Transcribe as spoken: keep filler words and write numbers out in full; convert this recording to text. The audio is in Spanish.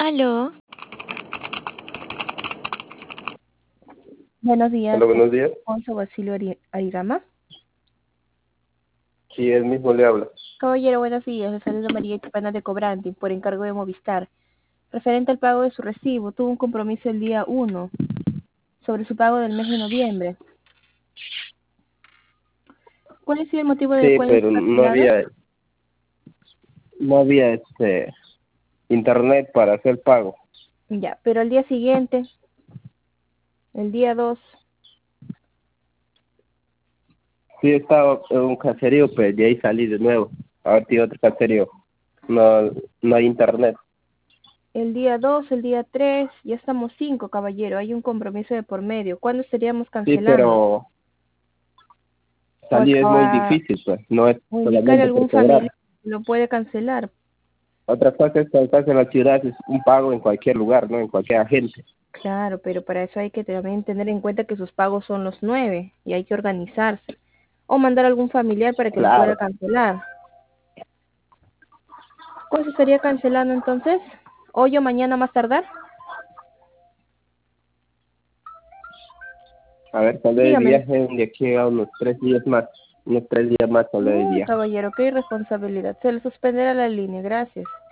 Aló, Buenos días, Hola, con buenos días. Alfonso Basilio Ari- Airama. Sí, él mismo le habla. Caballero, buenos días. Le saluda María Chupana de Cobrante por encargo de Movistar. Referente al pago de su recibo, tuvo un compromiso el día uno sobre su pago del mes de noviembre. ¿Cuál ha sido el motivo del Sí, cual está pero no cancelado? había, no había este internet para hacer pago. Ya, pero al día siguiente, el día dos, Sí, estaba en un caserío, pero de ahí salí de nuevo. Ahora tiene otro caserío. No, no hay internet. el día dos, el día tres, ya estamos cinco, caballero. Hay un compromiso de por medio. ¿Cuándo estaríamos Sí, cancelando? pero O, salir es o muy a- difícil, pues. No es o indicar a solamente por algún familiar cobrar. que lo puede cancelar. Otra cosa es que estás en la ciudad, es un pago en cualquier lugar, ¿no? En cualquier agente. Claro, pero para eso hay que también tener en cuenta que sus pagos son los nueve y hay que organizarse. O mandar a algún familiar para que lo pueda Claro. cancelar. ¿Cuándo se estaría cancelando entonces? ¿Hoy o mañana más tardar? A ver, tal vez Dígame. viaje de aquí a unos tres días más. Unos tres días más tal vez Uy, viaje. caballero, qué irresponsabilidad. Se le suspenderá la línea, gracias.